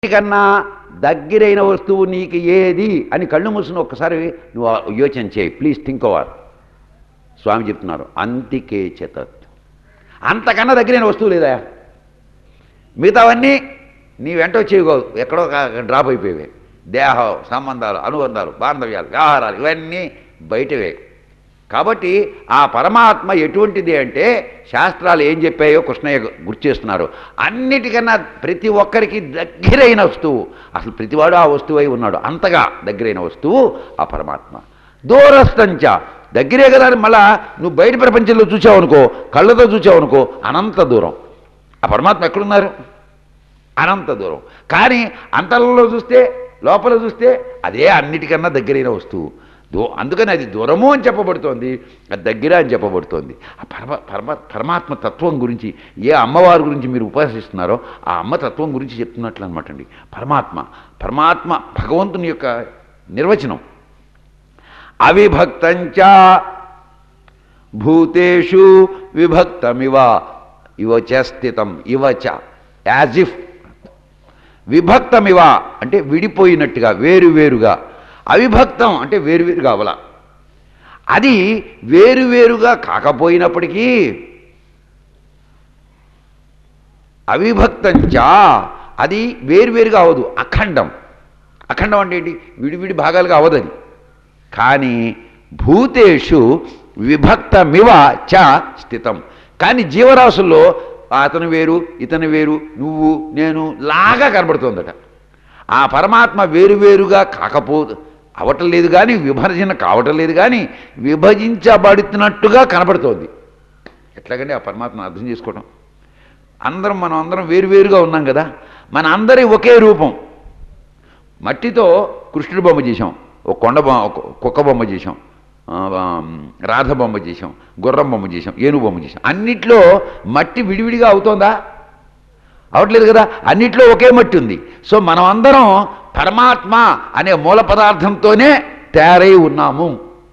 కన్నా దగ్గరైన వస్తువు నీకు ఏది అని కళ్ళు మూసుకుని ఒక్కసారి నువ్వు యోచన చేయి. Please think over. స్వామి చెప్తున్నారు అంతికే చేతత్. అంతకన్నా దగ్గరైన వస్తువు లేదా? మిగతావన్నీ నీ వెంట వచ్చేవి, ఎక్కడో డ్రాప్ అయిపోయేవి. దేహం సంబంధాలు, అనుబంధాలు, బాంధవ్యాలు, వ్యవహారాలు ఇవన్నీ బయటవే. కాబట్టి ఆ పరమాత్మ ఎటువంటిది అంటే శాస్త్రాలు ఏం చెప్పాయో కృష్ణయ్య గుర్తు చేస్తున్నారు. అన్నిటికన్నా ప్రతి ఒక్కరికి దగ్గరైన వస్తువు, అసలు ప్రతివాడు ఆ వస్తువు అయి ఉన్నాడు. అంతగా దగ్గరైన వస్తువు ఆ పరమాత్మ. దూరస్థంచ, దగ్గరే కదా అని మళ్ళా నువ్వు బయట ప్రపంచంలో చూసావనుకో, కళ్ళతో చూసావనుకో, అనంత దూరం. ఆ పరమాత్మ ఎక్కడున్నారు? అనంత దూరం. కానీ అంతరంలో చూస్తే, లోపల చూస్తే అదే అన్నిటికన్నా దగ్గరైన వస్తువు. అందుకని అది దూరము అని చెప్పబడుతోంది, అది దగ్గర అని చెప్పబడుతోంది. ఆ పరమాత్మ తత్వం గురించి, ఏ అమ్మవారి గురించి మీరు ఉపాసిస్తున్నారో ఆ అమ్మ తత్వం గురించి చెప్తున్నట్లు అనమాట అండి. పరమాత్మ భగవంతుని యొక్క నిర్వచనం. అవిభక్తంచ భూతేషు విభక్తమివ ఇవచ స్థితం. ఇవచ యాజ్ ఇఫ్. విభక్తమివ అంటే విడిపోయినట్టుగా, వేరువేరుగా. అవిభక్తం అంటే వేరువేరుగా అవల. అది వేరువేరుగా కాకపోయినప్పటికీ అవిభక్తంచా, అది వేరువేరుగా అవదు, అఖండం. అఖండం అంటే ఏంటి? విడివిడి భాగాలుగా అవదది. కానీ భూతేషు విభక్తమివ చ స్థితం. కానీ జీవరాశుల్లో అతను వేరు, ఇతను వేరు, నువ్వు నేను లాగా కనబడుతోందట. ఆ పరమాత్మ వేరువేరుగా అవటం లేదు, కానీ విభజన కావటం లేదు, కానీ విభజించబడుతున్నట్టుగా కనబడుతోంది. ఎట్లాగండి ఆ పరమాత్మను అర్థం చేసుకోవటం? మనం అందరం వేరువేరుగా ఉన్నాం కదా. మన అందరి ఒకే రూపం. మట్టితో కృష్ణుడి బొమ్మ చేశాం, ఒక కొండ బొమ్మ, కుక్క బొమ్మ చేశాం, రాధ బొమ్మ చేశాం, గుర్రం బొమ్మ చేశాం, ఏనుగు బొమ్మ చేశాం. అన్నిట్లో మట్టి విడివిడిగా అవుతోందా? అవట్లేదు కదా. అన్నిట్లో ఒకే మట్టి ఉంది. సో మనం అందరం పరమాత్మ అనే మూల పదార్థంతోనే తయారై ఉన్నాము.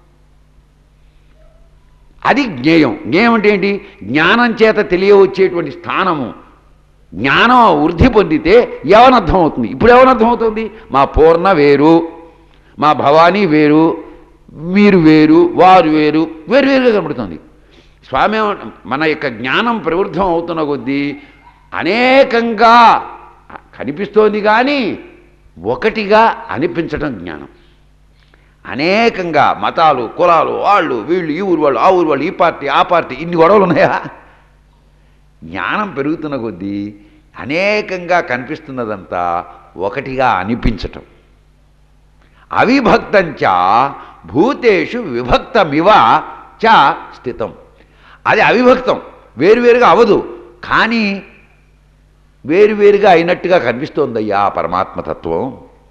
అది జ్ఞేయం. జ్ఞేయం అంటే ఏంటి? జ్ఞానం చేత తెలియవచ్చేటువంటి స్థానము. జ్ఞానం వృద్ధి పొందితే యవనర్థం అవుతుంది. ఇప్పుడు యవనర్థం అవుతుంది? మా పూర్ణ వేరు, మా భవానీ వేరు, మీరు వేరు, వారు వేరు, వేరువేరుగా కనబడుతుంది. స్వామి మన యొక్క జ్ఞానం ప్రవృద్ధం అవుతున్న కొద్దీ అనేకంగా కనిపిస్తోంది, కానీ ఒకటిగా అనిపించటం జ్ఞానం. అనేకంగా మతాలు, కులాలు, వాళ్ళు వీళ్ళు, ఈ ఊరు వాళ్ళు, ఆ ఊరు వాళ్ళు, ఈ పార్టీ, ఆ పార్టీ, ఇన్ని గొడవలు ఉన్నాయా? జ్ఞానం పెరుగుతున్న కొద్దీ అనేకంగా కనిపిస్తున్నదంతా ఒకటిగా అనిపించటం. అవిభక్తంచ భూతేషు విభక్తమివ చ స్థితం. అది అవిభక్తం, వేరువేరుగా అవదు, కానీ వేరువేరుగా అయినట్టుగా కనిపిస్తోందయ్యా ఆ పరమాత్మతత్వం.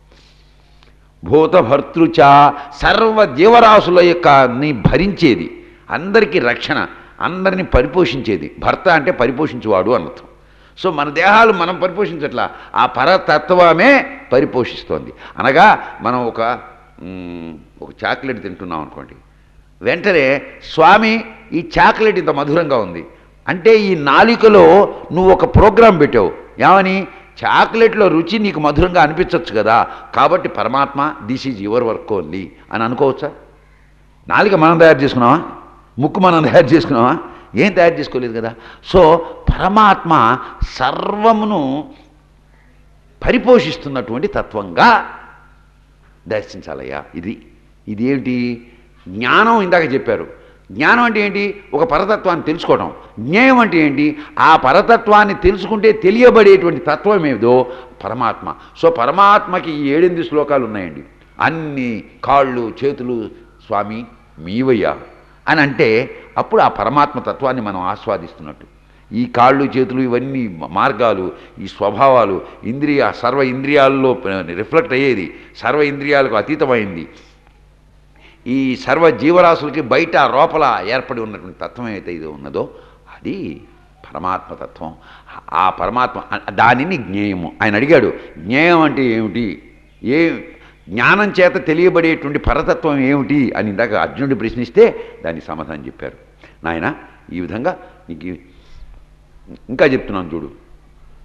భూతభర్తృచ, సర్వ జీవరాశుల యొక్క భరించేది, అందరికీ రక్షణ, అందరినీ పరిపోషించేది. భర్త అంటే పరిపోషించువాడు అన్నర్థం. సో మన దేహాలు మనం పరిపోషించట్లా, ఆ పరతత్వమే పరిపోషిస్తోంది. అనగా మనం ఒక చాక్లెట్ తింటున్నాం అనుకోండి, వెంటనే స్వామి ఈ చాక్లెట్ ఇంత మధురంగా ఉంది అంటే ఈ నాలికలో నువ్వు ఒక ప్రోగ్రాం పెట్టావు. ఏమని? చాక్లెట్లో రుచి నీకు మధురంగా అనిపించవచ్చు కదా, కాబట్టి పరమాత్మ this is your work only అని అనుకోవచ్చా? నాలిక మనం తయారు చేసుకున్నావా? ముక్కు మనం తయారు చేసుకున్నావా? ఏం తయారు చేసుకోలేదు కదా. సో పరమాత్మ సర్వమును పరిపోషిస్తున్నటువంటి తత్వంగా దర్శించాలయ్యా. ఇది ఏమిటి? జ్ఞానం. ఇందాక చెప్పారు జ్ఞానం అంటే ఏంటి? ఒక పరతత్వాన్ని తెలుసుకోవడం. జ్ఞేయం అంటే ఏంటి? ఆ పరతత్వాన్ని తెలుసుకుంటే తెలియబడేటువంటి తత్వం ఏదో పరమాత్మ. సో పరమాత్మకి ఈ 7 శ్లోకాలు ఉన్నాయండి. అన్ని కాళ్ళు చేతులు స్వామి మీవయ్యా అని అంటే అప్పుడు ఆ పరమాత్మ తత్వాన్ని మనం ఆస్వాదిస్తున్నట్టు. ఈ కాళ్ళు చేతులు ఇవన్నీ మార్గాలు, ఈ స్వభావాలు, సర్వ ఇంద్రియాల్లో రిఫ్లెక్ట్ అయ్యేది, సర్వ ఇంద్రియాలకు అతీతమైంది, ఈ సర్వ జీవరాశులకి బయట లోపల ఏర్పడి ఉన్నటువంటి తత్వం ఏదైతే ఇది ఉన్నదో అది పరమాత్మతత్వం. ఆ పరమాత్మ దానిని జ్ఞేయము. ఆయన అడిగాడు, జ్ఞేయం అంటే ఏమిటి? జ్ఞానం చేత తెలియబడేటువంటి పరతత్వం ఏమిటి అని ఇందాక అర్జునుడు ప్రశ్నిస్తే దానికి సమాధానం చెప్పారు. నాయన ఈ విధంగా నీకు ఇంకా చెప్తున్నాను చూడు.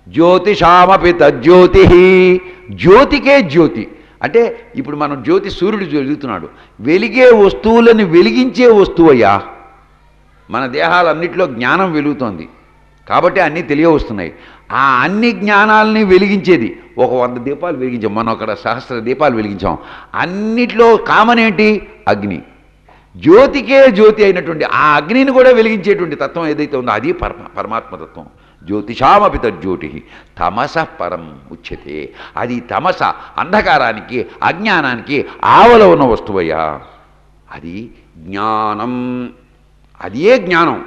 జ్యోతిషామపి తజ్జ్యోతి, జ్యోతికే జ్యోతి అంటే ఇప్పుడు మనం జ్యోతి సూర్యుడు వెలుగుతున్నాడు, వెలిగే వస్తువులను వెలిగించే వస్తువయ్యా. మన దేహాలన్నింటిలో జ్ఞానం వెలుగుతోంది కాబట్టి అన్నీ తెలియవస్తున్నాయి. ఆ అన్ని జ్ఞానాలని వెలిగించేది ఒక 100 దీపాలు వెలిగించాం, మనం అక్కడ 1000 దీపాలు వెలిగించాం. అన్నిట్లో కామన్ ఏంటి? అగ్ని. జ్యోతికే జ్యోతి అయినటువంటి ఆ అగ్నిని కూడా వెలిగించేటువంటి తత్వం ఏదైతే ఉందో అది పరమాత్మతత్వం. జ్యోతిషామపి తజ్జ్యోతి తమస పరం ఉచ్యతే. అది తమస, అంధకారానికి, అజ్ఞానానికి ఆవల ఉన్న వస్తువయ్యా. అది జ్ఞానం, అదే జ్ఞానం.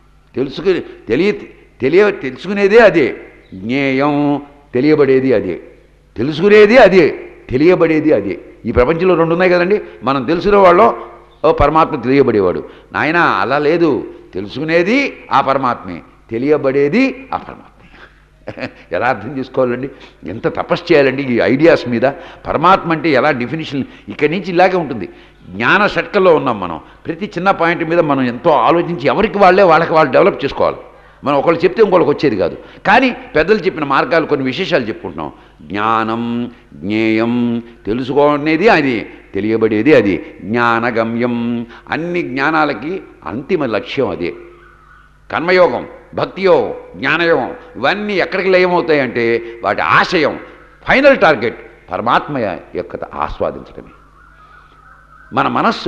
తెలుసుకునేదే అదే. జ్ఞేయం, తెలియబడేది అదే. తెలుసుకునేది అదే, తెలియబడేది అదే. ఈ ప్రపంచంలో 2 ఉన్నాయి కదండి. మనం తెలుసుకునే వాళ్ళం పరమాత్మ తెలియబడేవాడు. నాయన అలా లేదు, తెలుసుకునేది ఆ పరమాత్మే, తెలియబడేది ఆ పరమాత్మే. ఎలా అర్థం చేసుకోవాలండి? ఎంత తపస్సు చేయాలండి ఈ ఐడియాస్ మీద. పరమాత్మ అంటే ఎలా డెఫినేషన్ ఇక్కడి నుంచి ఇలాగే ఉంటుంది. జ్ఞాన షట్కల్లో ఉన్నాం మనం. ప్రతి చిన్న పాయింట్ మీద మనం ఎంతో ఆలోచించి ఎవరికి వాళ్ళకి వాళ్ళు డెవలప్ చేసుకోవాలి. మనం ఒకళ్ళు చెప్తే ఇంకొకళ్ళకి వచ్చేది కాదు. కానీ పెద్దలు చెప్పిన మార్గాలు కొన్ని విశేషాలు చెప్పుకుంటున్నాం. జ్ఞానం, జ్ఞేయం, తెలుసుకునేది అది, తెలియబడేది అది. జ్ఞానగమ్యం, అన్ని జ్ఞానాలకి అంతిమ లక్ష్యం అదే. కర్మయోగం, భక్తియోగం, జ్ఞానయోగం ఇవన్నీ ఎక్కడికి లయమవుతాయంటే వాటి ఆశయం, ఫైనల్ టార్గెట్ పరమాత్మ యొక్క ఆస్వాదించడమే. మన మనస్సు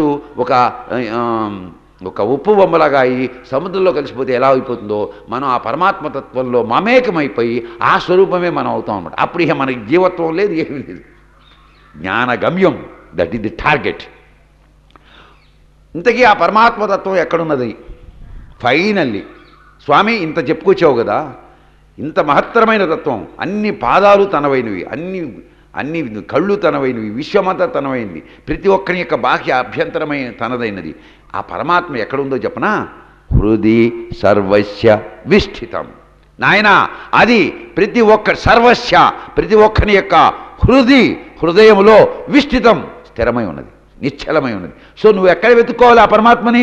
ఒక ఉప్పు బొమ్మలాగా అయి సముద్రంలో కలిసిపోతే ఎలా అయిపోతుందో మనం ఆ పరమాత్మతత్వంలో మమేకమైపోయి ఆ స్వరూపమే మనం అవుతాం అన్నమాట. అప్పుడు ఇక మనకి జీవత్వం లేదు, ఏమీ లేదు. జ్ఞానగమ్యం, దట్ ఈస్ ది టార్గెట్. ఇంతకీ ఆ పరమాత్మతత్వం ఎక్కడున్నది? ఫైనల్లీ స్వామి ఇంత చెప్పుకొచ్చావు కదా, ఇంత మహత్తరమైన తత్వం, అన్ని పాదాలు తనవైనవి, అన్ని కళ్ళు తనవైనవి, విశ్వమంతా తనవైనది, ప్రతి ఒక్కరి యొక్క బాహ్య అభ్యంతరమైన తనదైనది. ఆ పరమాత్మ ఎక్కడుందో చెప్పనా? హృది సర్వస్య విష్ఠితం. నాయన అది ప్రతి ఒక్కరి యొక్క హృదయములో విష్ఠితం, స్థిరమై ఉన్నది, నిశ్చలమై ఉన్నది. సో నువ్వు ఎక్కడ వెతుక్కోవాలి ఆ పరమాత్మని?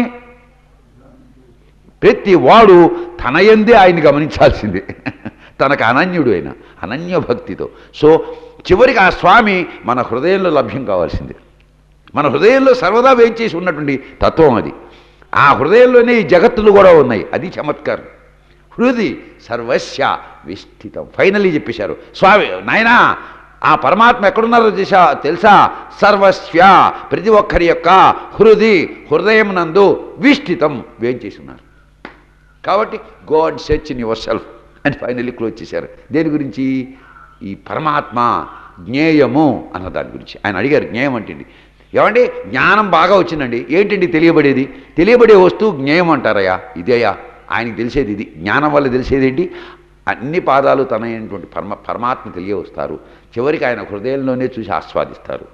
ప్రతి వాడు తన యందే ఆయన్ని గమనించాల్సిందే. తనకు అనన్యుడు అయిన అనన్య భక్తితో. సో చివరికి ఆ స్వామి మన హృదయంలో లభ్యం కావాల్సిందే. మన హృదయంలో సర్వదా వేయించేసి ఉన్నటువంటి తత్వం అది. ఆ హృదయంలోనే ఈ జగత్తులు కూడా ఉన్నాయి. అది చమత్కారం. హృది సర్వస్య విష్ఠితం. ఫైనల్లీ చెప్పేశారు స్వామి. నాయనా ఆ పరమాత్మ ఎక్కడున్నారో తెలుసా? సర్వస్య, ప్రతి ఒక్కరి యొక్క హృదయం నందు విష్ఠితం, వేయించేసి ఉన్నారు. కాబట్టి God search in yourself అని ఫైనల్లీ క్లోజ్ చేశారు. దేని గురించి? ఈ పరమాత్మ జ్ఞేయము అన్న దాని గురించి. ఆయన అడిగారు జ్ఞేయం అంటండి. ఏమండి జ్ఞానం బాగా వచ్చిందండి, ఏంటండి తెలియబడేది? తెలియబడే వస్తువు జ్ఞేయం అంటారయ్యా. ఇదేయా ఆయనకి తెలిసేది. ఇది జ్ఞానం వల్ల తెలిసేది ఏంటి? అన్ని పాదాలు తనైనటువంటి పరమాత్మ తెలియవస్తారు. చివరికి ఆయన హృదయంలోనే చూసి ఆస్వాదిస్తారు.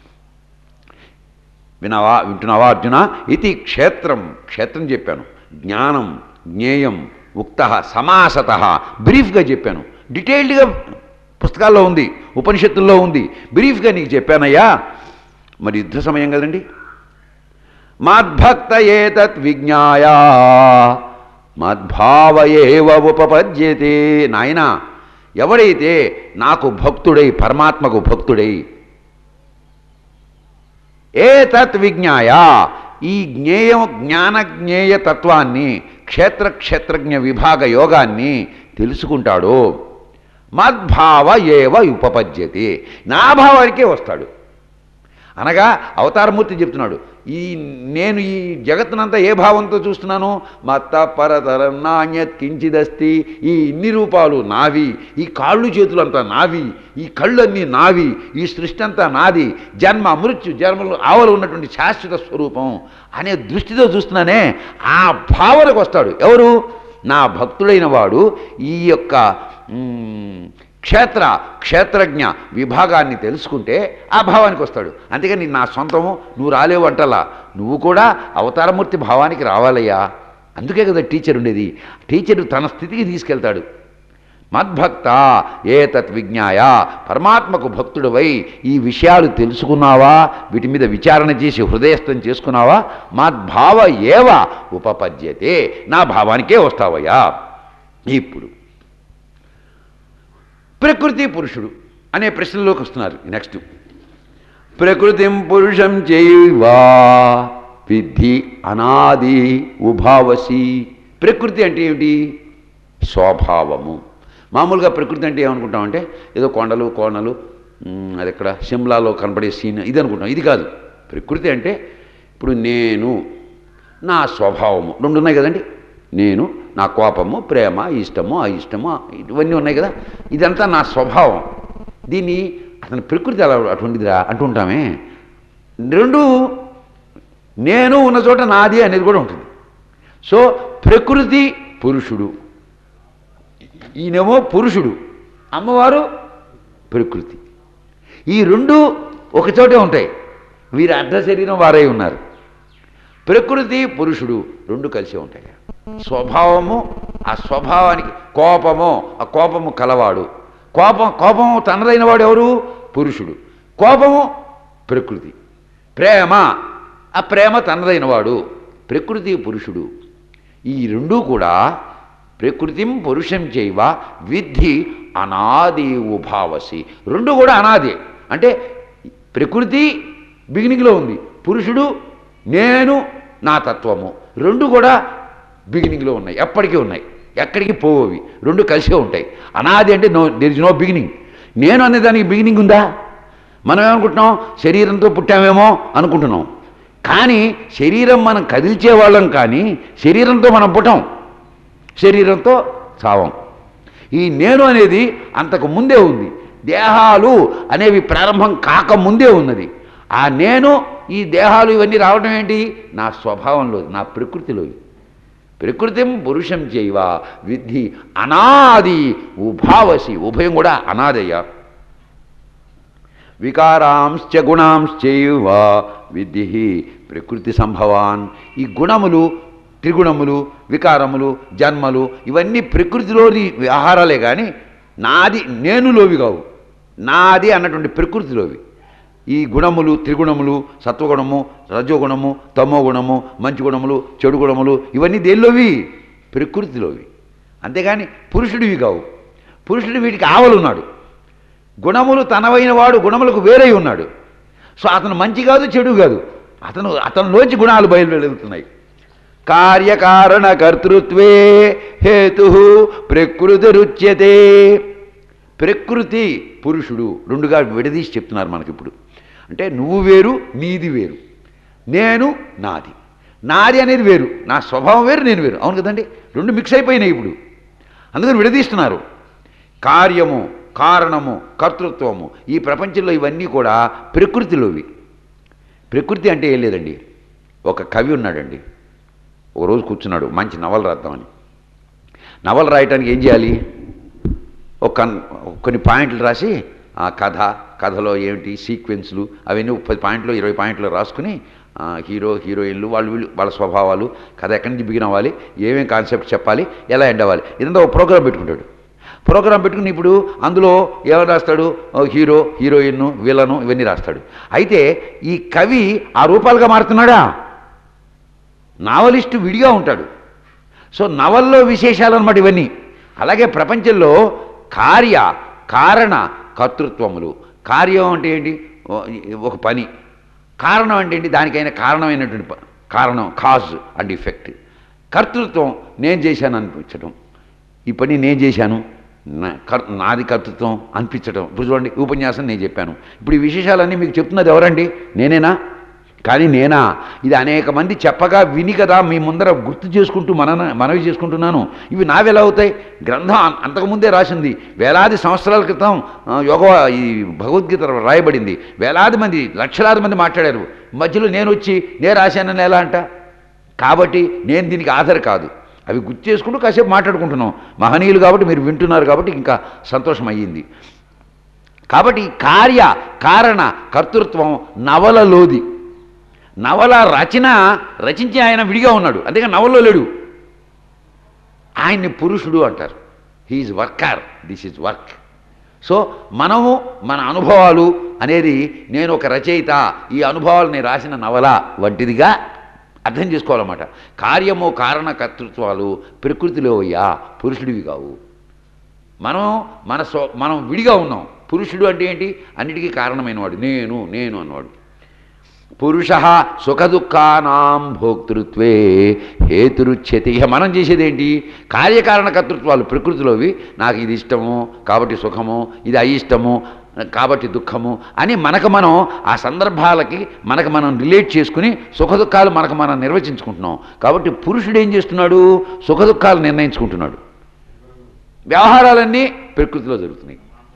వింటున్నావా అర్జున? ఇది క్షేత్రం చెప్పాను. జ్ఞానం, జ్ఞేయం, ఉక్త, సమాసత బ్రీఫ్గా చెప్పాను. డీటెయిల్డ్గా పుస్తకాల్లో ఉంది, ఉపనిషత్తుల్లో ఉంది. బ్రీఫ్గా నీకు చెప్పానయ్యా. మరి యుద్ధ సమయం కదండి. మద్భక్త ఏతత్ విజ్ఞాయ మద్భావయేవ ఉపపద్యతే. నాయన ఎవడైతే నాకు భక్తుడై, పరమాత్మకు భక్తుడై, ఏతత్ విజ్ఞాయ ఈ జ్ఞానజ్ఞేయ తత్వాన్ని, క్షేత్రజ్ఞ విభాగ యోగాన్ని తెలుసుకుంటాడు. మద్భావ ఏవ ఉపపద్యతే, నా భావానికే వస్తాడు. అనగా అవతారమూర్తి చెప్తున్నాడు, నేను ఈ జగత్తునంతా ఏ భావంతో చూస్తున్నాను? మత్త పరతరం నాణ్యత్ కించిదస్తి. ఈ ఇన్ని రూపాలు నావి, ఈ కాళ్ళు చేతులంతా నావి, ఈ కళ్ళన్నీ నావి, ఈ సృష్టి అంతా నాది, జన్మ మృత్యు జన్మలు ఆవలు ఉన్నటువంటి శాశ్వత స్వరూపం అనే దృష్టితో చూస్తున్నానే. ఆ భావనకు వస్తాడు ఎవరు? నా భక్తుడైన వాడు ఈ యొక్క క్షేత్రజ్ఞ విభాగాన్ని తెలుసుకుంటే ఆ భావానికి వస్తాడు. అంతేగాని నా సొంతము నువ్వు రాలేవు అంటలా, నువ్వు కూడా అవతారమూర్తి భావానికి రావాలయ్యా. అందుకే కదా టీచర్ ఉండేది. టీచరు తన స్థితికి తీసుకెళ్తాడు. మద్భక్త ఏతత్ విజ్ఞాయ, పరమాత్మకు భక్తుడివై ఈ విషయాలు తెలుసుకున్నావా, వీటి మీద విచారణ చేసి హృదయస్థం చేసుకున్నావా? మద్భావ ఏవ ఉపపద్యతే, నా భావానికే వస్తావయ్యా. ఇప్పుడు ప్రకృతి పురుషుడు అనే ప్రశ్నలోకి వస్తున్నారు. నెక్స్ట్, ప్రకృతిం పురుషం చైవా విద్ధి అనాది ఉభావసి. ప్రకృతి అంటే ఏమిటి? స్వభావము. మామూలుగా ప్రకృతి అంటే ఏమనుకుంటామంటే ఏదో కొండలు కోనలు, అది ఎక్కడ సిమ్లాలో కనపడే సీన్ ఇది అనుకుంటాం. ఇది కాదు. ప్రకృతి అంటే ఇప్పుడు నేను, నా స్వభావము రెండు ఉన్నాయి కదండి. నేను, నా కోపము, ప్రేమ, ఇష్టము, అయిష్టము, ఇవన్నీ ఉన్నాయి కదా. ఇదంతా నా స్వభావం. దీన్ని అతని ప్రకృతి అలా అటువంటిదిరా అంటుంటామే. రెండు నేను ఉన్న చోట నాది అనేది కూడా ఉంటుంది. సో ప్రకృతి పురుషుడు, ఈయనేమో పురుషుడు, అమ్మవారు ప్రకృతి. ఈ రెండు ఒకచోటే ఉంటాయి. వీరి అర్ధ శరీరం వారై ఉన్నారు. ప్రకృతి పురుషుడు రెండు కలిసి ఉంటాయి. స్వభావము, ఆ స్వభావానికి కోపము, ఆ కోపము కలవాడు. కోపము తనదైన వాడు ఎవరు? పురుషుడు. కోపము ప్రకృతి. ప్రేమ, ఆ ప్రేమ తనదైన వాడు ప్రకృతి పురుషుడు. ఈ రెండూ కూడా ప్రకృతిం పురుషం చైవ విద్ధి అనాది ఉభావసి. రెండు కూడా అనాది. అంటే ప్రకృతి బిగినింగ్లో ఉంది, పురుషుడు నేను, నా తత్వము రెండు కూడా బిగినింగ్లో ఉన్నాయి, ఎప్పటికీ ఉన్నాయి, ఎక్కడికి పోవి, రెండు కలిసే ఉంటాయి. అనాది అంటే దేర్ ఇస్ నో బిగినింగ్. నేను అనేదానికి బిగినింగ్ ఉందా? మనం ఏమనుకుంటున్నాం? శరీరంతో పుట్టామేమో అనుకుంటున్నాం. కానీ శరీరం మనం కదిల్చే వాళ్ళం, కానీ శరీరంతో మనం పుట్టాం, శరీరంతో చావం. ఈ నేను అనేది అంతకు ముందే ఉంది. దేహాలు అనేవి ప్రారంభం కాకముందే ఉన్నది. ఆ నేను, ఈ దేహాలు ఇవన్నీ రావడం ఏంటి? నా స్వభావంలో, నా ప్రకృతిలో. ప్రకృతిం పురుషం చైవ విద్ధి అనాది ఉభావసి. ఉభయం కూడా అనాదయ్య. వికారాంశ్చ గుణాంశ్చైవ విద్ధి ప్రకృతి సంభవాన్. ఈ గుణములు, త్రిగుణములు, వికారములు, జన్మలు ఇవన్నీ ప్రకృతిలోని వ్యవహారాలే కానీ నాది నేనులోవి కావు. నాది అన్నటువంటి ప్రకృతిలోవి. ఈ గుణములు, త్రిగుణములు, సత్వగుణము, రజోగుణము, తమో గుణము, మంచి గుణములు, చెడు గుణములు ఇవన్నీ దేనిలోవి? ప్రకృతిలోవి. అంతేగాని పురుషుడివి కావు. పురుషుడు వీటికి ఆవలున్నాడు. గుణములు తనవైన వాడు గుణములకు వేరై ఉన్నాడు. సో అతను మంచి కాదు, చెడు కాదు, అతనిలోంచి గుణాలు బయలువెలుగుతున్నాయి. కార్యకారణ కర్తృత్వే హేతు ప్రకృతి రుచ్యతే. ప్రకృతి పురుషుడు రెండుగా విడదీసి చెప్తున్నారు మనకిప్పుడు. అంటే నువ్వు వేరు, నీది వేరు, నేను నాది. నాది అనేది వేరు, నా స్వభావం వేరు, నేను వేరు. అవును కదండి, రెండు మిక్స్ అయిపోయినాయి ఇప్పుడు. అందుకని విడదీస్తున్నారు. కార్యము, కారణము, కర్తృత్వము, ఈ ప్రపంచంలో ఇవన్నీ కూడా ప్రకృతిలోవి. ప్రకృతి అంటే ఏం లేదండి. ఒక కవి ఉన్నాడండి, ఒక రోజు కూర్చున్నాడు మంచి నవల రాద్దామని. నవల రాయటానికి ఏం చేయాలి? కొన్ని పాయింట్లు రాసి ఆ కథలో ఏమిటి సీక్వెన్స్లు అవన్నీ 10 పాయింట్లు 20 పాయింట్లు రాసుకుని హీరో హీరోయిన్లు వాళ్ళ స్వభావాలు, కథ ఎక్కడి నుంచి బిగిన్ అవ్వాలి, ఏమేమి కాన్సెప్ట్ చెప్పాలి, ఎలా ఎండ్ అవ్వాలి, ఇదంతా ఒక ప్రోగ్రాం పెట్టుకుంటాడు. ప్రోగ్రాం పెట్టుకుని ఇప్పుడు అందులో ఏమైనా రాస్తాడు? హీరో, హీరోయిన్, విలను ఇవన్నీ రాస్తాడు. అయితే ఈ కవి ఆ రూపాలుగా మారుతున్నాడా? నావలిస్టు విడిగా ఉంటాడు. సో నవల్లో విశేషాలు అన్నమాట ఇవన్నీ. అలాగే ప్రపంచంలో కార్య, కారణ, కర్తృత్వములు. కార్యం అంటే ఏంటి? ఒక పని. కారణం అంటే ఏంటి? దానికైనా కారణమైనటువంటి కారణం, కాజ్ అండ్ ఇఫెక్ట్. కర్తృత్వం నేను చేశాను అనిపించడం, ఈ పని నేను చేశాను, నాది కర్తృత్వం అనిపించడం. ఇప్పుడు చూడండి, ఉపన్యాసం నేను చెప్పాను. ఇప్పుడు ఈ విశేషాలన్నీ మీకు చెప్తున్నది ఎవరండి? నేనేనా? కానీ నేనా? ఇది అనేక మంది చెప్పగా విని కదా మీ ముందర గుర్తు చేసుకుంటూ మనవి చేసుకుంటున్నాను. ఇవి నావెలా అవుతాయి? గ్రంథం అంతకుముందే రాసింది. వేలాది సంవత్సరాల క్రితం ఈ భగవద్గీత రాయబడింది. వేలాది మంది, లక్షలాది మంది మాట్లాడారు. మధ్యలో నేను వచ్చి నేను రాశానని ఎలా అంట? కాబట్టి నేను దీనికి ఆధార్ కాదు. అవి గుర్తు చేసుకుంటూ కాసేపు మాట్లాడుకుంటున్నాం. మహనీయులు కాబట్టి మీరు వింటున్నారు కాబట్టి ఇంకా సంతోషం అయ్యింది. కాబట్టి కార్య, కారణ, కర్తృత్వం నవలలోది. నవల రచించి ఆయన విడిగా ఉన్నాడు, అంతేగాని నవల్లో లేడు. ఆయన్ని పురుషుడు అంటారు. He is worker, this is work. So మనము మన అనుభవాలు అనేది, నేను ఒక రచయిత, ఈ అనుభవాలు నేను రాసిన నవల వంటిదిగా అర్థం చేసుకోవాలన్నమాట. కార్యము, కారణ, కర్తృత్వాలు ప్రకృతిలో అయ్యా, పురుషుడివి కావు. మనం విడిగా ఉన్నాం. పురుషుడు అంటే ఏంటి? అన్నిటికీ కారణమైనవాడు, నేను నేను అన్నవాడు. పురుష సుఖదుఖానాం భోక్తృత్వే హేతురుచ్యతే. ఇక మనం చేసేదేంటి? కార్యకారణ కర్తృత్వాలు ప్రకృతిలోవి. నాకు ఇది ఇష్టము కాబట్టి సుఖము, ఇది అయిష్టము కాబట్టి దుఃఖము అని మనం ఆ సందర్భాలకి మనం రిలేట్ చేసుకుని సుఖదుఖాలు మనం నిర్వచించుకుంటున్నాం. కాబట్టి పురుషుడు ఏం చేస్తున్నాడు? సుఖదుఖాలు నిర్ణయించుకుంటున్నాడు. వ్యవహారాలన్నీ ప్రకృతిలో జరుగుతున్నాయి.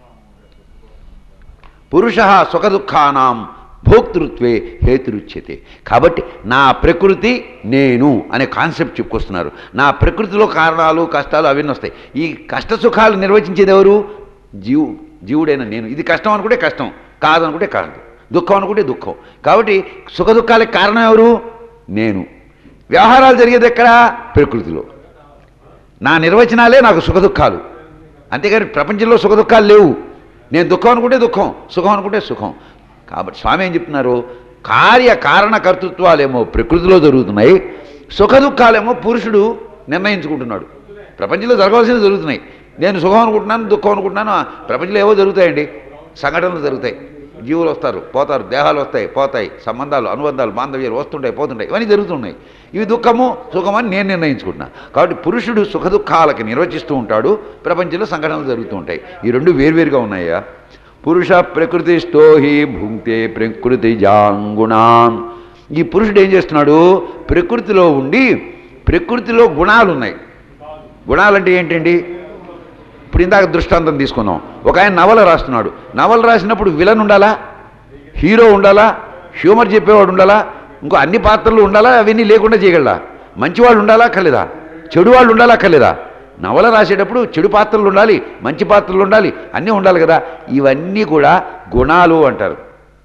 పురుష సుఖదుఖానాం భోక్తృత్వే హేతురుచ్యతే. కాబట్టి నా ప్రకృతి నేను అనే కాన్సెప్ట్ చెప్పుకొస్తున్నారు. నా ప్రకృతిలో కారణాలు కష్టాలు అవన్నీ వస్తాయి. ఈ కష్ట సుఖాలు నిర్వచించేది ఎవరు? జీవుడైన నేను. ఇది కష్టం అనుకుంటే కష్టం, కాదనుకుంటే కాదు, దుఃఖం అనుకుంటే దుఃఖం. కాబట్టి సుఖ దుఃఖాలకు కారణం ఎవరు? నేను. వ్యవహారాలు జరిగేది ఎక్కడ? ప్రకృతిలో. నా నిర్వచనాలే నాకు సుఖ దుఃఖాలు. అంతేగాని ప్రపంచంలో సుఖ దుఃఖాలు లేవు. నేను దుఃఖం అనుకుంటే దుఃఖం, సుఖం అనుకుంటే సుఖం. కాబట్టి స్వామి ఏం చెప్తున్నారు? కార్యకారణ కర్తృత్వాలేమో ప్రకృతిలో జరుగుతున్నాయి, సుఖ దుఃఖాలేమో పురుషుడు నిర్ణయించుకుంటున్నాడు. ప్రపంచంలో జరగవలసినవి జరుగుతున్నాయి. నేను సుఖం అనుకుంటున్నాను, దుఃఖం అనుకుంటున్నాను. ప్రపంచంలో ఏవో జరుగుతాయండి, సంఘటనలు జరుగుతాయి. జీవులు వస్తారు పోతారు, దేహాలు వస్తాయి పోతాయి, సంబంధాలు అనుబంధాలు బాంధవ్యాలు వస్తుంటాయి పోతుంటాయి, ఇవన్నీ జరుగుతున్నాయి. ఇవి దుఃఖము సుఖమని నేను నిర్ణయించుకుంటున్నాను. కాబట్టి పురుషుడు సుఖ దుఃఖాలకి నిర్వచిస్తూ ఉంటాడు, ప్రపంచంలో సంఘటనలు జరుగుతూ ఉంటాయి. ఈ రెండు వేరువేరుగా ఉన్నాయా? పురుష ప్రకృతిస్థో హి భుంక్తే ప్రకృతి జాంగుణాం. ఈ పురుషుడు ఏం చేస్తున్నాడు? ప్రకృతిలో ఉండి ప్రకృతిలో గుణాలు ఉన్నాయి. గుణాలంటే ఏంటండి? ఇప్పుడు ఇందాక దృష్టాంతం తీసుకున్నాం. ఒక ఆయన నవల రాస్తున్నాడు. నవల రాసినప్పుడు విలన్ ఉండాలా, హీరో ఉండాలా, హ్యూమర్ చెప్పేవాడు ఉండాలా, ఇంకో అన్ని పాత్రలు ఉండాలా, అవన్నీ లేకుండా చేయగలరా? మంచివాళ్ళు ఉండాలా కలేదా? చెడు వాళ్ళు ఉండాలా కలేదా? నవల రాసేటప్పుడు చెడు పాత్రలు ఉండాలి, మంచి పాత్రలు ఉండాలి, అన్నీ ఉండాలి కదా. ఇవన్నీ కూడా గుణాలు అంటారు.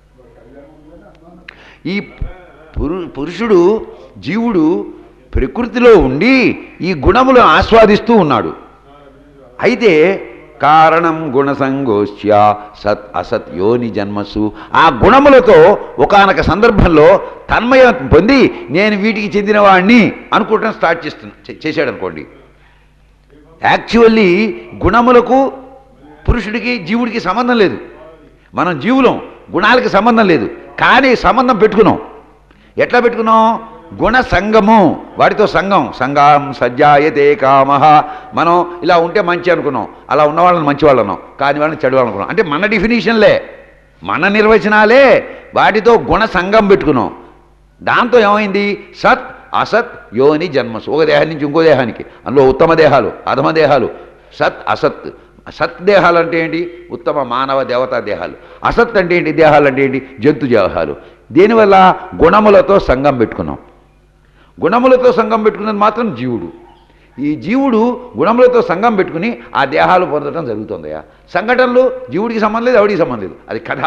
ఈ పురుషుడు జీవుడు ప్రకృతిలో ఉండి ఈ గుణములను ఆస్వాదిస్తూ ఉన్నాడు. అయితే కారణం గుణసంగోష్య సత్ అసత్ యోని జన్మసు. ఆ గుణములతో ఒకానొక సందర్భంలో తన్మయం పొంది నేను వీటికి చెందినవాడిని అనుకోవటం స్టార్ట్ చేశాడు అనుకోండి. యాక్చువల్లీ గుణములకు పురుషుడికి జీవుడికి సంబంధం లేదు. మనం జీవులం, గుణాలకి సంబంధం లేదు. కానీ సంబంధం పెట్టుకున్నాం. ఎట్లా పెట్టుకున్నాం? గుణ సంగము, వాటితో సంఘం. సంఘం సజ్జాయతే కామః. మనం ఇలా ఉంటే మంచి అనుకున్నాం, అలా ఉన్న వాళ్ళని మంచి వాళ్ళు అన్నాం, కాని వాళ్ళని చెడు వాళ్ళు అనుకున్నాం. అంటే మన డిఫినిషన్లే, మన నిర్వచనాలే, వాటితో గుణ సంఘం పెట్టుకున్నాం. దాంతో ఏమైంది? సత్ అసత్ యోని జన్మసు. ఒక దేహం నుంచి ఇంకో దేహానికి, అందులో ఉత్తమ దేహాలు అధమ దేహాలు, సత్ అసత్. సత్ దేహాలు అంటే ఏంటి? ఉత్తమ మానవ దేవతా దేహాలు. అసత్ అంటే ఏంటి? దేహాలు అంటే ఏంటి? జంతు దేహాలు. దీనివల్ల గుణములతో సంఘం పెట్టుకున్నాం. గుణములతో సంఘం పెట్టుకున్నది మాత్రం జీవుడు. ఈ జీవుడు గుణములతో సంఘం పెట్టుకుని ఆ దేహాలు పొందడం జరుగుతుందయా. సంఘటనలు జీవుడికి సంబంధం లేదు, ఎవడికి సంబంధం లేదు, అది కథ.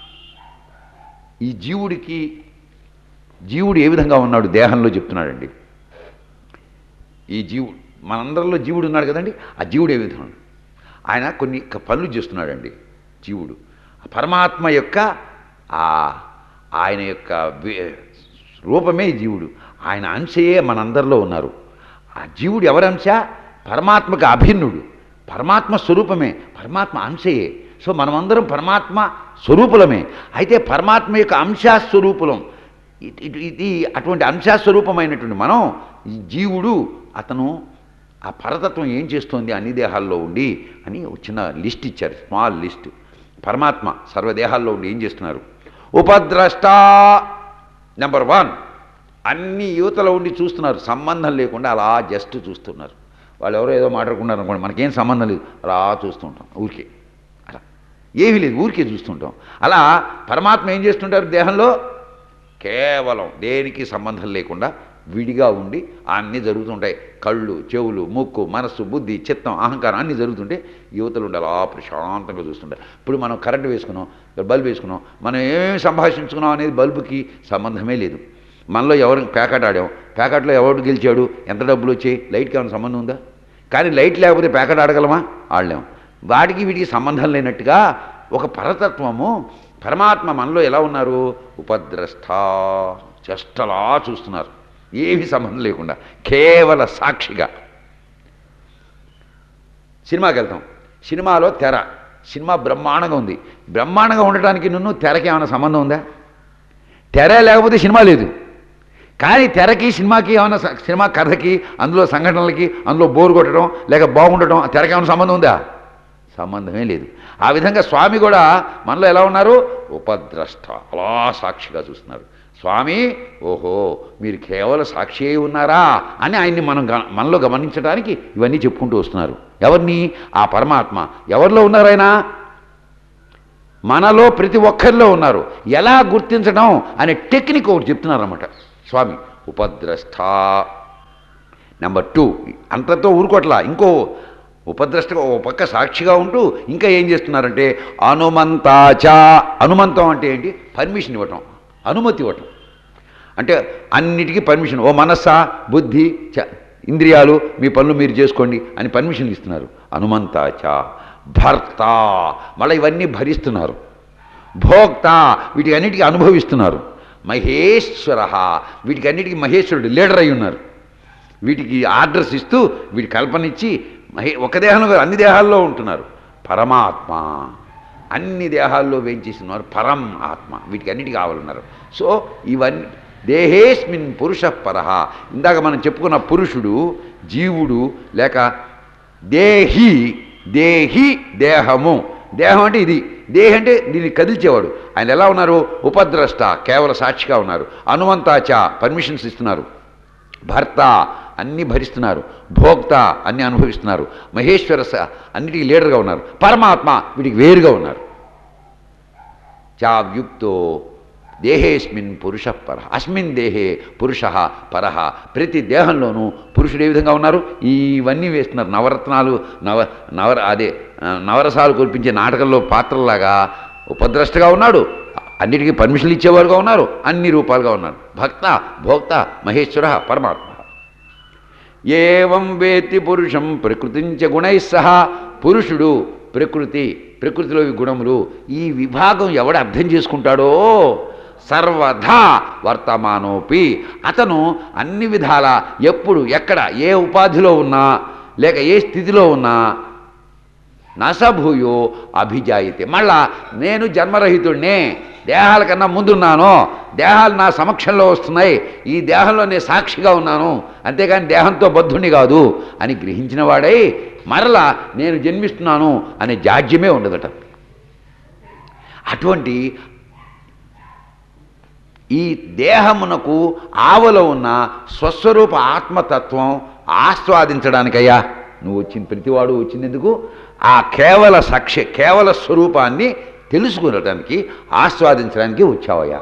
ఈ జీవుడు ఏ విధంగా ఉన్నాడు దేహంలో చెప్తున్నాడండి. ఈ జీవుడు మనందరిలో జీవుడు ఉన్నాడు కదండి. ఆ జీవుడు ఏ విధంగా ఆయన కొన్ని పనులు చేస్తున్నాడండి. జీవుడు పరమాత్మ యొక్క ఆయన యొక్క రూపమే జీవుడు. ఆయన అంశయే మనందరిలో ఉన్నారు. ఆ జీవుడు ఎవరి అంశ? పరమాత్మకు అభిన్నుడు, పరమాత్మ స్వరూపమే, పరమాత్మ అంశయే. సో మనమందరం పరమాత్మ స్వరూపులమే. అయితే పరమాత్మ యొక్క అంశాస్వరూపులం. ఇది అటువంటి అంశాస్వరూపమైనటువంటి మనం జీవుడు, అతను ఆ పరతత్వం ఏం చేస్తోంది అన్ని దేహాల్లో ఉండి అని చిన్న లిస్ట్ ఇచ్చారు, స్మాల్ లిస్ట్. పరమాత్మ సర్వదేహాల్లో ఉండి ఏం చేస్తున్నారు? ఉపద్రష్ట నెంబర్ 1. అన్ని యువతలో ఉండి చూస్తున్నారు, సంబంధం లేకుండా అలా జస్ట్ చూస్తున్నారు. వాళ్ళు ఎవరో ఏదో మాట్లాడుకున్నారు అనుకోండి, మనకేం సంబంధం లేదు, అలా చూస్తుంటాం ఊరికే. అలా ఏమీ లేదు, ఊరికే చూస్తుంటాం. అలా పరమాత్మ ఏం చేస్తుంటారు దేహంలో? కేవలం దేనికి సంబంధం లేకుండా విడిగా ఉండి అన్నీ జరుగుతుంటాయి. కళ్ళు, చెవులు, ముక్కు, మనస్సు, బుద్ధి, చిత్తం, అహంకారం అన్నీ జరుగుతుంటే యువతలు ఉండాలి, అలా ప్రశాంతంగా చూస్తుంటారు. ఇప్పుడు మనం కరెంటు వేసుకున్నాం, బల్బు వేసుకున్నాం, మనం ఏమేమి సంభాషించుకున్నాం అనేది బల్బుకి సంబంధమే లేదు. మనలో ఎవరు ప్యాకెట్ ఆడాం, ప్యాకెట్లో ఎవరు గెలిచాడు, ఎంత డబ్బులు వచ్చాయి, లైట్కి ఏమైనా సంబంధం ఉందా? కానీ లైట్ లేకపోతే ప్యాకెట్ ఆడగలమా? ఆడలేము. వాటికి వీటికి సంబంధం లేనట్టుగా ఒక పరతత్వము పరమాత్మ మనలో ఎలా ఉన్నారు? ఉపద్రష్ట, చెష్టలా చూస్తున్నారు, ఏమీ సంబంధం లేకుండా కేవల సాక్షిగా. సినిమాకి వెళ్తాం, సినిమాలో తెర, సినిమా బ్రహ్మాండంగా ఉంది. బ్రహ్మాండంగా ఉండటానికి నువ్వు తెరకి ఏమైనా సంబంధం ఉందా? తెర లేకపోతే సినిమా లేదు. కానీ తెరకి సినిమాకి ఏమైనా, సినిమా కథకి, అందులో సంఘటనలకి, అందులో బోరు కొట్టడం లేక బాగుండటం తెరకి ఏమైనా సంబంధం ఉందా? సంబంధమే లేదు. ఆ విధంగా స్వామి కూడా మనలో ఎలా ఉన్నారు? ఉపద్రష్ట, అలా సాక్షిగా చూస్తున్నారు. స్వామి ఓహో మీరు కేవలం సాక్షి అయి ఉన్నారా అని ఆయన్ని మనలో గమనించడానికి ఇవన్నీ చెప్పుకుంటూ వస్తున్నారు. ఎవరిని? ఆ పరమాత్మ. ఎవరిలో ఉన్నారు ఆయన? మనలో ప్రతి ఒక్కరిలో ఉన్నారు. ఎలా గుర్తించడం అనే టెక్నిక్ ఒకటి చెప్తున్నారన్నమాట స్వామి. ఉపద్రష్ట. నెంబర్ 2, అంతతో ఊరుకోట్లా, ఇంకో ఉపద్రష్టగా ఓ పక్క సాక్షిగా ఉంటూ ఇంకా ఏం చేస్తున్నారంటే అనుమంతాచ. అనుమంతం అంటే ఏంటి? పర్మిషన్ ఇవ్వటం, అనుమతి ఇవ్వటం. అంటే అన్నిటికీ పర్మిషన్. ఓ మనస్సా, బుద్ధి, ఇంద్రియాలు మీ పనులు మీరు చేసుకోండి అని పర్మిషన్లు ఇస్తున్నారు. అనుమంతాచ. భర్త, మళ్ళీ ఇవన్నీ భరిస్తున్నారు. భోక్త, వీటికి అన్నిటికీ అనుభవిస్తున్నారు. మహేశ్వర, వీటికి అన్నిటికీ మహేశ్వరుడు, లీడర్ అయి ఉన్నారు. వీటికి ఆర్డర్స్ ఇస్తూ వీటి కల్పనిచ్చి ఒక దేహంలో అన్ని దేహాల్లో ఉంటున్నారు. పరమాత్మ, అన్ని దేహాల్లో వేయించేసినారు. పరం ఆత్మ, వీటికి అన్నిటికీ కావాలన్నారు. సో ఇవన్నీ దేహేస్మిన్ పురుష పరహ. ఇందాక మనం చెప్పుకున్న పురుషుడు, జీవుడు లేక దేహి. దేహి దేహము. దేహం అంటే ఇది. దేహి అంటే దీన్ని కదిల్చేవాడు. ఆయన ఎలా ఉన్నారు? ఉపద్రష్ట, కేవల సాక్షిగా ఉన్నారు. అనుమంతాచ, పర్మిషన్స్ ఇస్తున్నారు. భర్త, అన్నీ భరిస్తున్నారు. భోక్త, అన్నీ అనుభవిస్తున్నారు. మహేశ్వర, అన్నిటికీ లీడర్గా ఉన్నారు. పరమాత్మ, వీటికి వేరుగా ఉన్నారు. చావ్యుక్తో దేహేస్మిన్ పురుష పర. అస్మిన్ దేహే పురుష పరహ. ప్రతి దేహంలోనూ పురుషుడు ఏ విధంగా ఉన్నారు? ఇవన్నీ వేస్తున్నారు. నవరత్నాలు, నవరసాలు కురిపించే నాటకంలో పాత్రలాగా ఉపద్రష్టగా ఉన్నాడు. అన్నిటికీ పర్మిషన్లు ఇచ్చేవారుగా ఉన్నారు. అన్ని రూపాలుగా ఉన్నారు. భక్త, భోక్త, మహేశ్వర, పరమాత్మ. ఏవం వేత్తి పురుషం ప్రకృతించ గుణై సహా. పురుషుడు, ప్రకృతి, ప్రకృతిలో గుణములు, ఈ విభాగం ఎవడు అర్థం చేసుకుంటాడో సర్వధా వర్తమానోపి. అతను అన్ని విధాల ఎప్పుడు ఎక్కడ ఏ ఉపాధిలో ఉన్నా లేక ఏ స్థితిలో ఉన్నా నసభూయో అభిజాయితే. మళ్ళా నేను జన్మరహితుడినే, దేహాల కన్నా ముందున్నాను, దేహాలు నా సమక్షంలో వస్తున్నాయి, ఈ దేహంలో నేను సాక్షిగా ఉన్నాను, అంతేగాని దేహంతో బద్ధుణ్ణి కాదు అని గ్రహించిన వాడై మరలా నేను జన్మిస్తున్నాను అనే జాడ్యమే ఉండదట. అటువంటి ఈ దేహమునకు ఆవలో ఉన్న స్వస్వరూప ఆత్మతత్వం ఆస్వాదించడానికయ్యా నువ్వు వచ్చింది. ప్రతివాడు వచ్చింది ఎందుకు? ఆ కేవల సాక్షి, కేవల స్వరూపాన్ని తెలుసుకునడానికి, ఆస్వాదించడానికి వచ్చావయ్యా.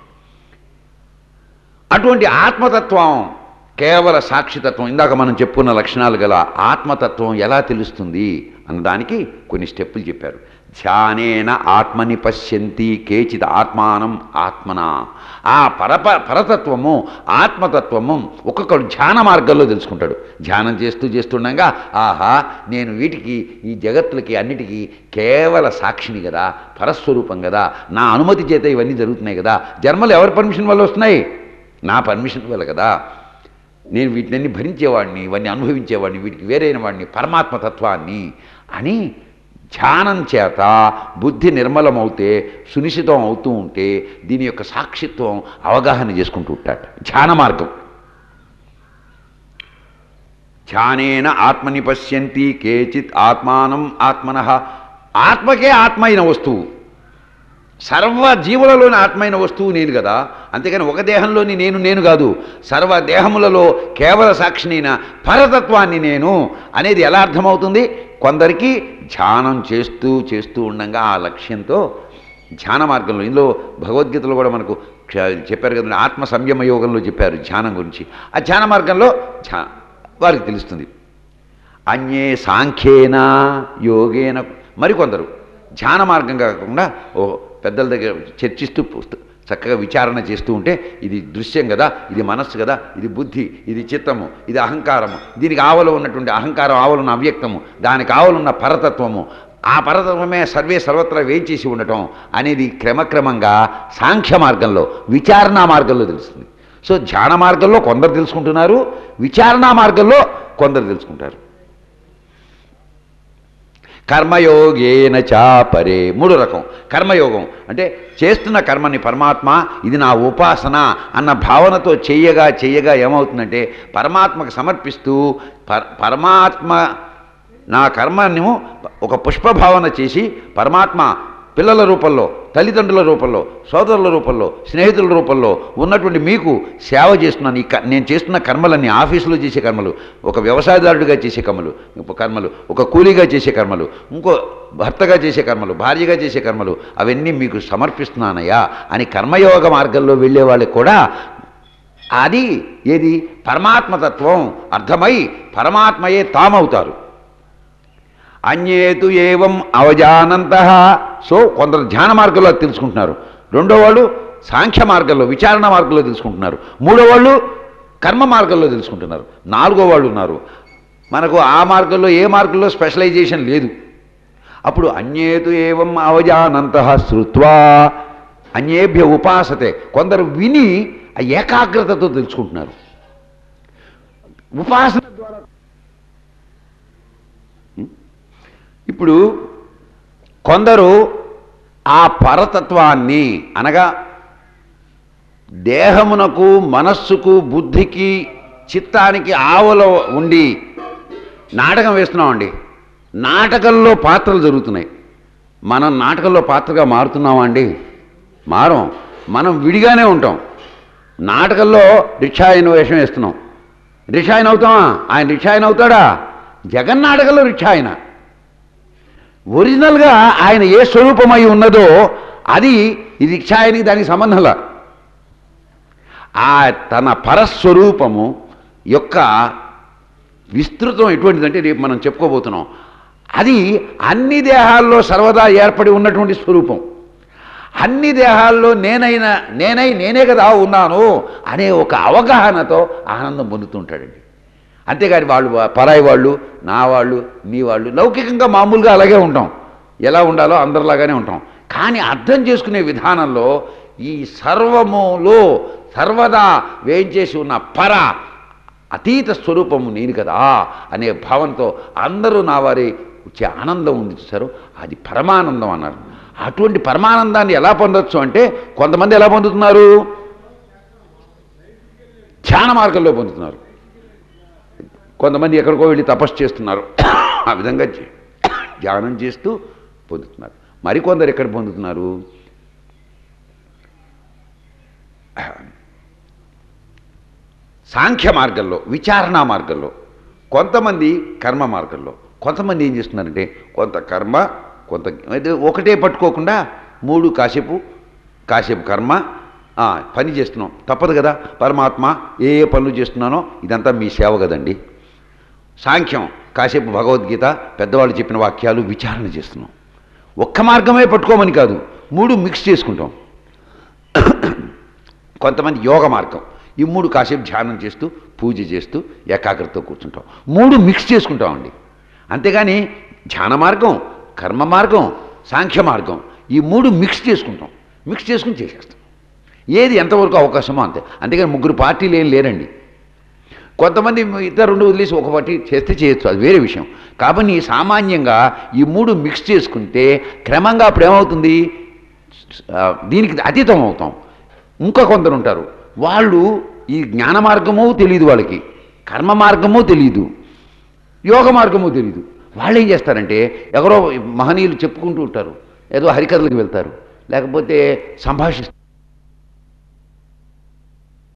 అటువంటి ఆత్మతత్వం, కేవల సాక్షితత్వం, ఇందాక మనం చెప్పుకున్న లక్షణాలు గల ఆత్మతత్వం ఎలా తెలుస్తుంది అన్నదానికి కొన్ని స్టెప్పులు చెప్పారు. ధ్యానేన ఆత్మని పశ్యంతి కేచిత్ ఆత్మానం ఆత్మనా. ఆ పరతత్వము, ఆత్మతత్వము ఒక్కొక్కడు ధ్యాన మార్గంలో తెలుసుకుంటాడు. ధ్యానం చేస్తుండగా ఆహా నేను వీటికి, ఈ జగత్తులకి అన్నిటికీ కేవల సాక్షిని కదా, పరస్వరూపం కదా, నా అనుమతి చేత ఇవన్నీ జరుగుతున్నాయి కదా. జన్మలు ఎవరి పర్మిషన్ వల్ల వస్తున్నాయి? నా పర్మిషన్ వల్ల కదా. నేను వీటిని భరించేవాడిని, ఇవన్నీ అనుభవించేవాడిని, వీటికి వేరైన వాడిని, పరమాత్మతత్వాన్ని అని ధ్యానం చేత బుద్ధి నిర్మలమవుతే, సునిశ్చితం అవుతూ ఉంటే దీని యొక్క సాక్షిత్వం అవగాహన చేసుకుంటూ ఉంటాడు. ధ్యాన మార్గం. ధ్యానేన ఆత్మని పశ్యంతి కేచిత్ ఆత్మానం ఆత్మనః. ఆత్మకే ఆత్మ అయిన వస్తువు, సర్వ జీవులలోని ఆత్మైన వస్తువు నేను కదా. అంతేకాని ఒక దేహంలోని నేను కాదు. సర్వ దేహములలో కేవల సాక్షినైన పరతత్వాన్ని నేను అనేది ఎలా అర్థమవుతుంది? కొందరికి ధ్యానం చేస్తూ ఉండగా ఆ లక్ష్యంతో ధ్యాన మార్గంలో, ఇందులో భగవద్గీతలో కూడా మనకు చెప్పారు కదా, ఆత్మ సంయమ యోగంలో చెప్పారు ధ్యానం గురించి. ఆ ధ్యాన మార్గంలో వారికి తెలుస్తుంది. అన్యే సాంఖ్యేన యోగేన. మరికొందరు ధ్యాన మార్గం కాకుండా పెద్దల దగ్గర చర్చిస్తూ చక్కగా విచారణ చేస్తూ ఉంటే ఇది దృశ్యం కదా, ఇది మనస్సు కదా, ఇది బుద్ధి, ఇది చిత్తము, ఇది అహంకారము, దీనికి ఆవలో ఉన్నటువంటి అహంకారం, ఆవలున్న అవ్యక్తము, దానికి ఆవలున్న పరతత్వము, ఆ పరతత్వమే సర్వే సర్వత్రా వేచేసి ఉండటం అనేది క్రమక్రమంగా సాంఖ్య మార్గంలో, విచారణా మార్గంలో తెలుస్తుంది. సో ధ్యాన మార్గంలో కొందరు తెలుసుకుంటున్నారు, విచారణా మార్గంలో కొందరు తెలుసుకుంటారు. కర్మయోగేన చాపరే. మూడో రకం కర్మయోగం అంటే చేస్తున్న కర్మని పరమాత్మ ఇది నా ఉపాసన అన్న భావనతో చెయ్యగా చెయ్యగా ఏమవుతుందంటే పరమాత్మకు సమర్పిస్తూ పరమాత్మ నా కర్మను ఒక పుష్పభావన చేసి పరమాత్మ పిల్లల రూపంలో, తల్లిదండ్రుల రూపంలో, సోదరుల రూపంలో, స్నేహితుల రూపంలో ఉన్నటువంటి మీకు సేవ చేస్తున్నాను. నేను చేస్తున్న కర్మలన్నీ ఆఫీసులో చేసే కర్మలు, ఒక వ్యవసాయదారుడిగా చేసే కర్మలు, ఒక కూలీగా చేసే కర్మలు, ఇంకో భర్తగా చేసే కర్మలు, భార్యగా చేసే కర్మలు, అవన్నీ మీకు సమర్పిస్తున్నానయ్యా అని కర్మయోగ మార్గంలో వెళ్ళే వాళ్ళకి కూడా అది ఏది పరమాత్మతత్వం అర్థమై పరమాత్మయే తామవుతారు. అన్యేతు ఏవం అవజానంత. సో కొందరు ధ్యాన మార్గంలో తెలుసుకుంటున్నారు, రెండో వాళ్ళు సాంఖ్య మార్గంలో విచారణ మార్గంలో తెలుసుకుంటున్నారు, మూడో వాళ్ళు కర్మ మార్గంలో తెలుసుకుంటున్నారు, నాలుగో వాళ్ళు ఉన్నారు మనకు ఆ మార్గంలో ఏ మార్గంలో స్పెషలైజేషన్ లేదు. అప్పుడు అన్యేతు ఏవం అవజానంత శ్రుత్వా అన్యేభ్య ఉపాసతే. కొందరు విని ఆ ఏకాగ్రతతో తెలుసుకుంటున్నారు. ఉపాసన ద్వారా ఇప్పుడు కొందరు ఆ పరతత్వాన్ని అనగా దేహమునకు, మనస్సుకు, బుద్ధికి, చిత్తానికి ఆవలో ఉండి నాటకం వేస్తున్నామండి. నాటకంలో పాత్రలు జరుగుతున్నాయి. మనం నాటకంలో పాత్రగా మారుతున్నామా అండి? మారం. మనం విడిగానే ఉంటాం. నాటకంలో రిక్షాయన వేషం వేస్తున్నాం. రిక్షాయన అవుతామా? ఆయన రిక్షాయన అవుతాడా? జగన్నాటకంలో రిక్షాయన. ఒరిజినల్గా ఆయన ఏ స్వరూపమై ఉన్నదో అది ఈ రిక్షాయనికి దానికి సంబంధంలా. ఆ తన పరస్వరూపము యొక్క విస్తృతం ఎటువంటిదంటే రేపు మనం చెప్పుకోబోతున్నాం. అది అన్ని దేహాల్లో సర్వదా ఏర్పడి ఉన్నటువంటి స్వరూపం. అన్ని దేహాల్లో నేనే కదా ఉన్నాను అనే ఒక అవగాహనతో ఆనందం పొందుతుంటాడండి. అంతేగాని వాళ్ళు పరాయి వాళ్ళు, నా వాళ్ళు, నీ వాళ్ళు లౌకికంగా మామూలుగా అలాగే ఉంటాం, ఎలా ఉండాలో అందరిలాగానే ఉంటాం. కానీ అర్థం చేసుకునే విధానంలో ఈ సర్వములో సర్వదా వేయించేసి ఉన్న అతీత స్వరూపము నేను కదా అనే భావంతో అందరూ నా వారి వచ్చే ఆనందం ఉంది చూసారు, అది పరమానందం అన్నారు. అటువంటి పరమానందాన్ని ఎలా పొందొచ్చు అంటే కొంతమంది ఎలా పొందుతున్నారు? ధ్యాన మార్గంలో పొందుతున్నారు. కొంతమంది ఎక్కడికో వెళ్ళి తపస్సు చేస్తున్నారు, ఆ విధంగా ధ్యానం చేస్తూ పొందుతున్నారు. మరికొందరు ఎక్కడ పొందుతున్నారు? సాంఖ్య మార్గంలో, విచారణ మార్గంలో, కొంతమంది కర్మ మార్గంలో. కొంతమంది ఏం చేస్తున్నారంటే కొంత కర్మ, కొంత ఒకటే పట్టుకోకుండా మూడు కాసేపు కర్మ పని చేస్తున్నాం. తప్పదు కదా, పరమాత్మ ఏ ఏ పనులు చేస్తున్నానో ఇదంతా మీ సేవ కదండి. సాంఖ్యం కాసేపు భగవద్గీత పెద్దవాళ్ళు చెప్పిన వాక్యాలు విచారణ చేస్తున్నాం. ఒక్క మార్గమే పట్టుకోమని కాదు, మూడు మిక్స్ చేసుకుంటాం. కొంతమంది యోగ మార్గం, ఈ మూడు కాసేపు ధ్యానం చేస్తూ పూజ చేస్తూ ఏకాగ్రతతో కూర్చుంటాం. మూడు మిక్స్ చేసుకుంటామండి. అంతేగాని ధ్యాన మార్గం, కర్మ మార్గం, సాంఖ్య మార్గం ఈ మూడు మిక్స్ చేసుకుంటాం. మిక్స్ చేసుకుని చేసేస్తాం. ఏది ఎంతవరకు అవకాశమో అంతే. అంతేగాని ముగ్గురు పార్టీలు ఏం లేరండి. కొంతమంది ఇద్దరు రెండు వదిలేసి ఒక పార్టీ చేస్తే చేయొచ్చు, అది వేరే విషయం. కాబట్టి సామాన్యంగా ఈ మూడు మిక్స్ చేసుకుంటే క్రమంగా అప్పుడు ఏమవుతుంది, దీనికి అతీతం అవుతాం. ఇంకా కొందరు ఉంటారు, వాళ్ళు ఈ జ్ఞాన మార్గము తెలియదు, వాళ్ళకి కర్మ మార్గము తెలియదు, యోగ మార్గము తెలియదు. వాళ్ళు ఏం చేస్తారంటే ఎవరో మహనీయులు చెప్పుకుంటూ ఉంటారు, ఏదో హరికథలకు వెళ్తారు, లేకపోతే సంభాషిస్తారు.